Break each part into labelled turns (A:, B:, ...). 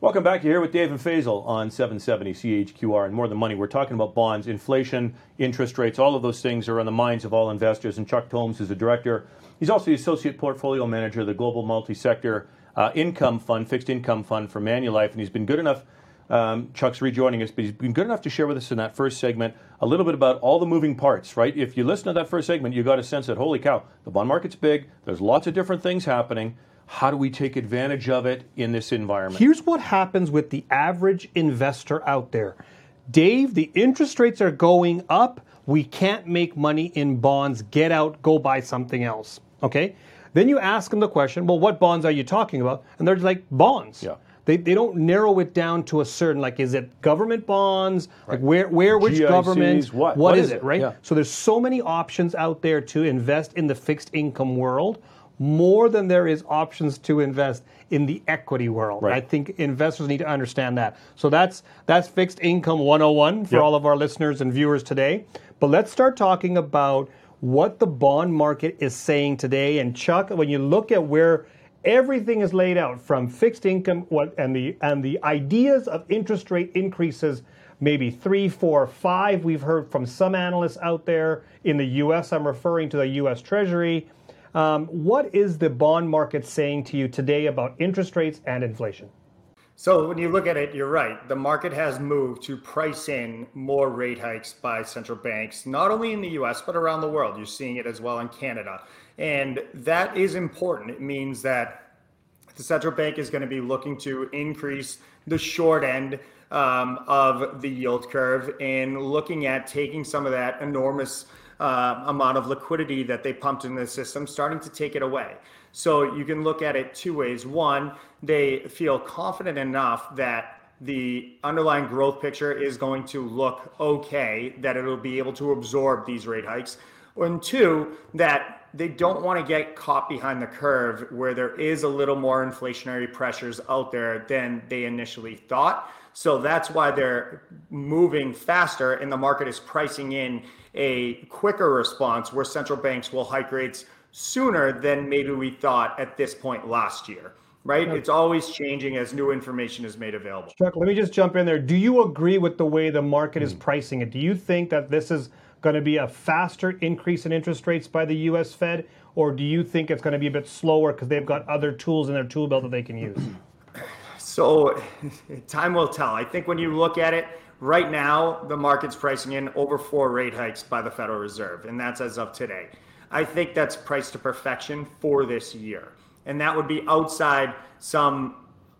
A: Welcome back. You're here with Dave and Faisal on 770 CHQR and More Than Money. We're talking about bonds, inflation, interest rates, all of those things are on the minds of all investors. And Chuck Tomes is the director. He's also the associate portfolio manager of the Global Multi-Sector Income Fund, Fixed Income Fund for Manulife. And he's been good enough, Chuck's rejoining us, but he's been good enough to share with us in that first segment a little bit about all the moving parts, right? If you listen to that first segment, you got a sense that, holy cow, the bond market's big. There's lots of different things happening. How do we take advantage of it in this environment?
B: Here's what happens with the average investor out there. Dave, the interest rates are going up. We can't make money in bonds. Get out, go buy something else. Okay? Then you ask them the question, well, what bonds are you talking about? And they're like, bonds.
A: Yeah.
B: They don't narrow it down to a certain, like, is it government bonds?
A: Right.
B: Like which
A: GICs,
B: government?
A: what is it?
B: Right?
A: Yeah.
B: So there's so many options out there to invest in the fixed income world, more than there is options to invest in the equity world.
A: Right.
B: I think investors need to understand that. So that's fixed income 101 for all of our listeners and viewers today. But let's start talking about what the bond market is saying today. And Chuck, when you look at where everything is laid out from fixed income and the ideas of interest rate increases, maybe 3, 4, 5. We've heard from some analysts out there in the U.S. I'm referring to the U.S. Treasury. What is the bond market saying to you today about interest rates and inflation?
C: So when you look at it, you're right. The market has moved to price in more rate hikes by central banks, not only in the US, but around the world. You're seeing it as well in Canada. And that is important. It means that the central bank is going to be looking to increase the short end of the yield curve and looking at taking some of that enormous amount of liquidity that they pumped in the system, starting to take it away. So you can look at it two ways. One, they feel confident enough that the underlying growth picture is going to look okay, that it'll be able to absorb these rate hikes. And two, that they don't want to get caught behind the curve where there is a little more inflationary pressures out there than they initially thought. So that's why they're moving faster, and the market is pricing in a quicker response where central banks will hike rates sooner than maybe we thought at this point last year, right? It's always changing as new information is made available.
B: Chuck, let me just jump in there. Do you agree with the way the market is pricing it? Do you think that this is going to be a faster increase in interest rates by the U.S. Fed, or do you think it's going to be a bit slower because they've got other tools in their tool belt that they can use?
C: So time will tell. I think when you look at it, right now, the market's pricing in over 4 rate hikes by the Federal Reserve, and that's as of today. I think that's priced to perfection for this year. And that would be outside some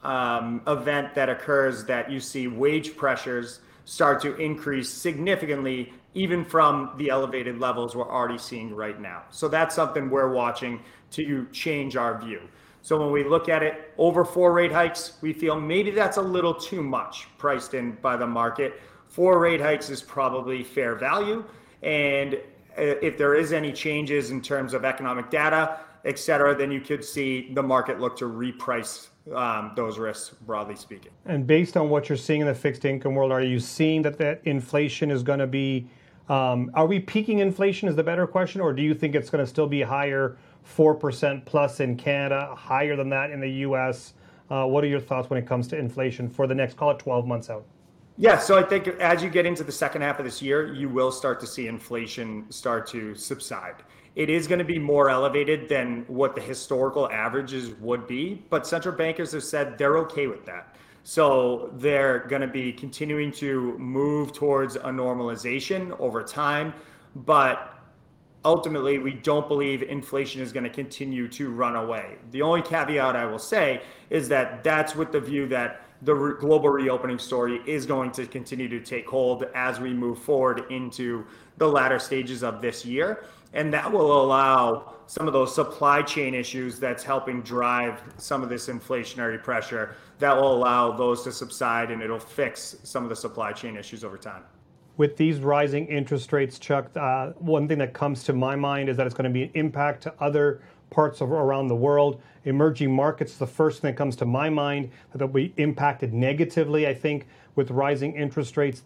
C: event that occurs that you see wage pressures start to increase significantly, even from the elevated levels we're already seeing right now. So that's something we're watching to change our view. So when we look at it, over 4 rate hikes, we feel maybe that's a little too much priced in by the market. 4 rate hikes is probably fair value. And if there is any changes in terms of economic data, et cetera, then you could see the market look to reprice those risks, broadly speaking.
B: And based on what you're seeing in the fixed income world, are you seeing that inflation is going to be, are we peaking inflation is the better question, or do you think it's going to still be higher, 4% plus in Canada, higher than that in the U.S.? What are your thoughts when it comes to inflation for the next, call it 12 months out?
C: Yeah, so I think as you get into the second half of this year, you will start to see inflation start to subside. It is going to be more elevated than what the historical averages would be, but central bankers have said they're okay with that. So they're going to be continuing to move towards a normalization over time, but ultimately, we don't believe inflation is going to continue to run away. The only caveat I will say is that that's with the view that the global reopening story is going to continue to take hold as we move forward into the latter stages of this year. And that will allow some of those supply chain issues that's helping drive some of this inflationary pressure, that will allow those to subside, and it'll fix some of the supply chain issues over time.
B: With these rising interest rates, Chuck, one thing that comes to my mind is that it's going to be an impact to other parts of around the world. Emerging markets, the first thing that comes to my mind, that they'll be impacted negatively, I think, with rising interest rates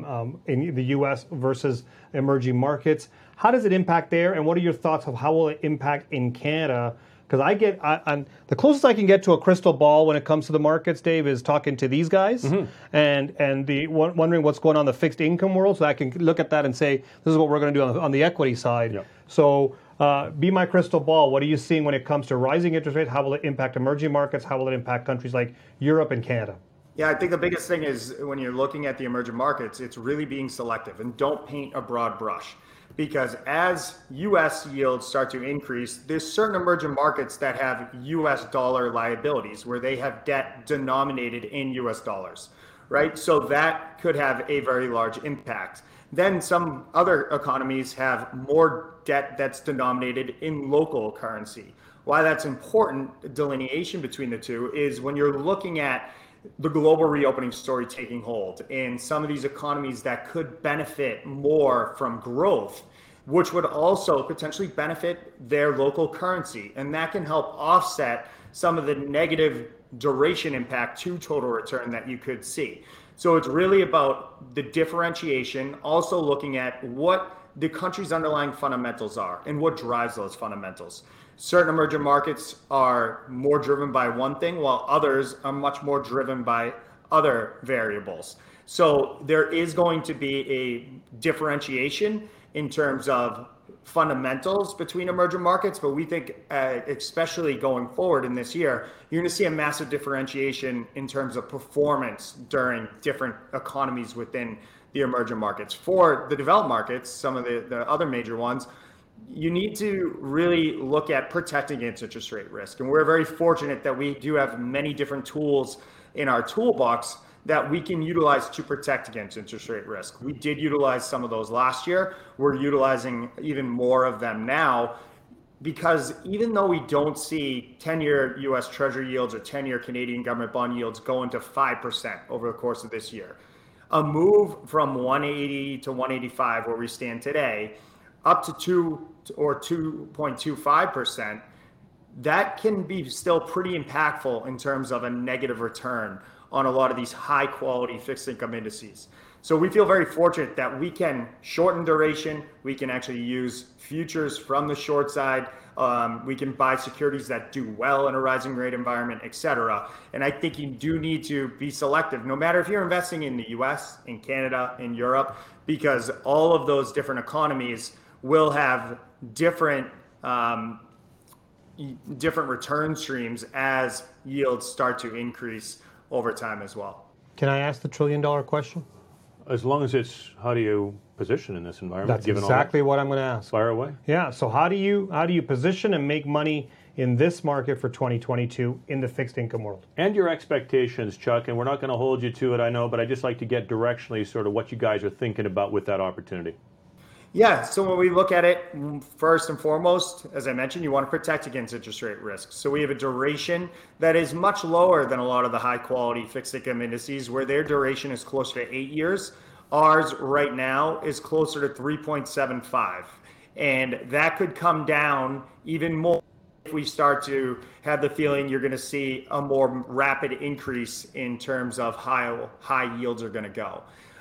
B: in the U.S. versus emerging markets. How does it impact there, and what are your thoughts of how will it impact in Canada? because I'm the closest I can get to a crystal ball when it comes to the markets, Dave, is talking to these guys and wondering what's going on in the fixed income world, so I can look at that and say this is what we're going to do on the equity side. Yep. So be my crystal ball. What are you seeing when it comes to rising interest rates? How will it impact emerging markets? How will it impact countries like Europe and Canada?
C: Yeah, I think the biggest thing is when you're looking at the emerging markets, it's really being selective and don't paint a broad brush. Because as U.S. yields start to increase, there's certain emerging markets that have U.S. dollar liabilities where they have debt denominated in U.S. dollars, right? So that could have a very large impact. Then some other economies have more debt that's denominated in local currency. Why that's important, delineation between the two, is when you're looking at the global reopening story taking hold in some of these economies that could benefit more from growth, which would also potentially benefit their local currency. And that can help offset some of the negative duration impact to total return that you could see. So it's really about the differentiation, also looking at what the country's underlying fundamentals are and what drives those fundamentals. Certain emerging markets are more driven by one thing, while others are much more driven by other variables. So there is going to be a differentiation in terms of fundamentals between emerging markets, but we think especially going forward in this year, you're going to see a massive differentiation in terms of performance during different economies within the emerging markets. For the developed markets, some of the other major ones, you need to really look at protecting against interest rate risk. And we're very fortunate that we do have many different tools in our toolbox that we can utilize to protect against interest rate risk. We did utilize some of those last year. We're utilizing even more of them now, because even though we don't see 10-year US Treasury yields or 10-year Canadian government bond yields go into 5% over the course of this year, a move from 180 to 185 where we stand today up to 2 or 2.25%, that can be still pretty impactful in terms of a negative return on a lot of these high quality fixed income indices. So we feel very fortunate that we can shorten duration. We can actually use futures from the short side. We can buy securities that do well in a rising rate environment, et cetera. And I think you do need to be selective, no matter if you're investing in the US, in Canada, in Europe, because all of those different economies will have different return streams as yields start to increase over time as well.
B: Can I ask the $1 trillion question?
A: As long as it's, how do you position in this environment?
B: That's exactly what I'm going to ask.
A: Fire away.
B: Yeah. So how do you position and make money in this market for 2022 in the fixed income world?
A: And your expectations, Chuck, and we're not going to hold you to it, I know, but I'd just like to get directionally sort of what you guys are thinking about with that opportunity.
C: Yeah, so when we look at it, first and foremost, as I mentioned, you want to protect against interest rate risk. So we have a duration that is much lower than a lot of the high quality fixed income indices, where their duration is closer to 8 years. Ours right now is closer to 3.75. And that could come down even more if we start to have the feeling you're going to see a more rapid increase in terms of high yields are going to go.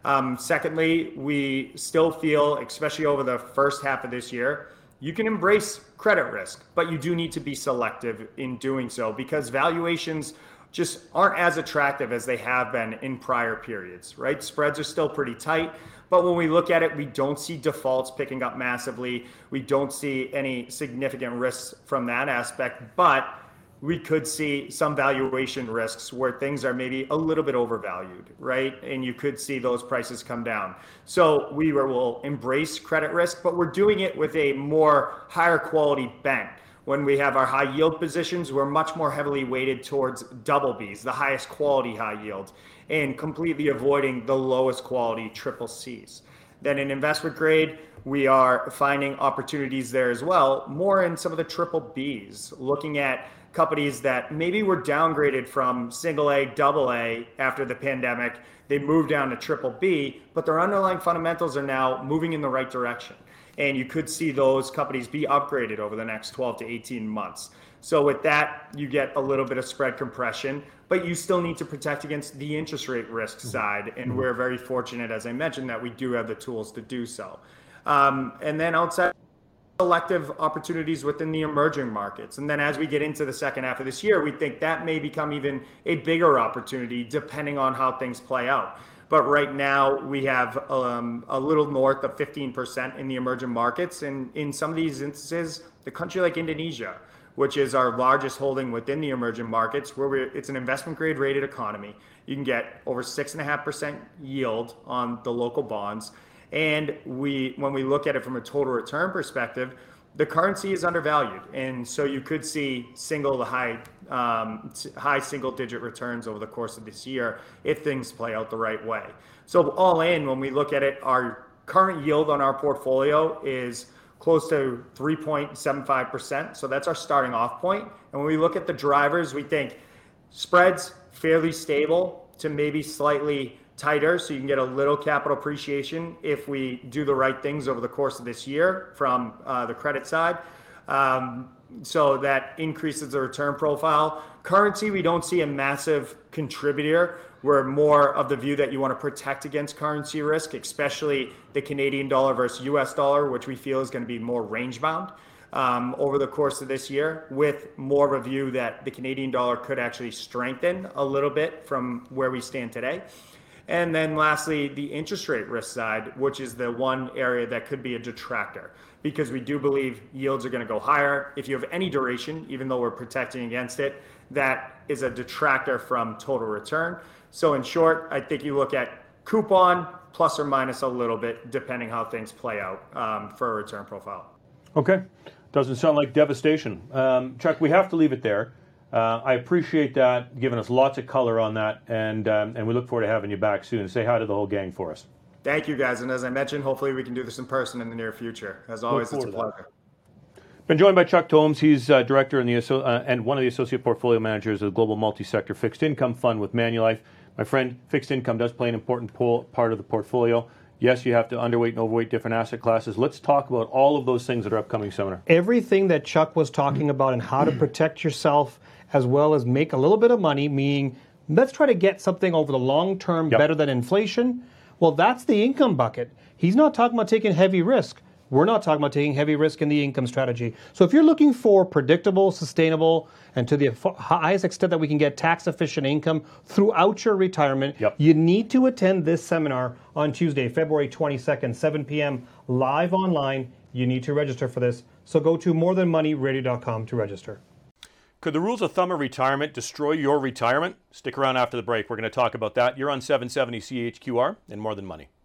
C: Secondly, we still feel, especially over the first half of this year, you can embrace credit risk, but you do need to be selective in doing so, because valuations just aren't as attractive as they have been in prior periods, right? Spreads are still pretty tight, but when we look at it, we don't see defaults picking up massively. We don't see any significant risks from that aspect, but we could see some valuation risks where things are maybe a little bit overvalued, right? And you could see those prices come down. So we will embrace credit risk, but we're doing it with a more higher quality bent. When we have our high yield positions, we're much more heavily weighted towards double Bs, the highest quality high yield, and completely avoiding the lowest quality triple Cs. Then in investment grade, we are finding opportunities there as well, more in some of the triple Bs, looking at companies that maybe were downgraded from single A, double A after the pandemic. They moved down to triple B, but their underlying fundamentals are now moving in the right direction. And you could see those companies be upgraded over the next 12 to 18 months. So with that, you get a little bit of spread compression, but you still need to protect against the interest rate risk side. And we're very fortunate, as I mentioned, that we do have the tools to do so. And then outside selective opportunities within the emerging markets. And then as we get into the second half of this year, we think that may become even a bigger opportunity depending on how things play out. But right now we have a little north of 15% in the emerging markets. And in some of these instances, the country like Indonesia, which is our largest holding within the emerging markets, where it's an investment grade rated economy. You can get over 6.5% yield on the local bonds. And when we look at it from a total return perspective, the currency is undervalued. And so you could see high single digit returns over the course of this year if things play out the right way. So all in, when we look at it, our current yield on our portfolio is close to 3.75%. So that's our starting off point. And when we look at the drivers, we think spreads fairly stable to maybe slightly tighter, so you can get a little capital appreciation if we do the right things over the course of this year from the credit side. So that increases the return profile. Currency, we don't see a massive contributor. We're more of the view that you want to protect against currency risk, especially the Canadian dollar versus US dollar, which we feel is going to be more range bound over the course of this year, with more of a view that the Canadian dollar could actually strengthen a little bit from where we stand today. And then lastly, the interest rate risk side, which is the one area that could be a detractor, because we do believe yields are going to go higher. If you have any duration, even though we're protecting against it, that is a detractor from total return. So in short, I think you look at coupon plus or minus a little bit, depending how things play out for a return profile.
A: Okay. Doesn't sound like devastation. Chuck, we have to leave it there. I appreciate that, giving us lots of color on that, and we look forward to having you back soon. Say hi to the whole gang for us.
C: Thank you, guys. And as I mentioned, hopefully we can do this in person in the near future. As always, it's a pleasure.
A: Been joined by Chuck Thombs. He's director and one of the associate portfolio managers of the Global Multi-Sector Fixed Income Fund with Manulife. My friend, fixed income does play an important part of the portfolio. Yes, you have to underweight and overweight different asset classes. Let's talk about all of those things at our upcoming seminar.
B: Everything that Chuck was talking about and how to protect yourself as well as make a little bit of money, meaning let's try to get something over the long term better than inflation. Well, that's the income bucket. He's not talking about taking heavy risk. We're not talking about taking heavy risk in the income strategy. So if you're looking for predictable, sustainable, and to the highest extent that we can get tax-efficient income throughout your retirement, you need to attend this seminar on Tuesday, February 22nd, 7 p.m. live online. You need to register for this. So go to morethanmoneyradio.com to register.
A: Could the rules of thumb of retirement destroy your retirement? Stick around after the break. We're going to talk about that. You're on 770 CHQR and More Than Money.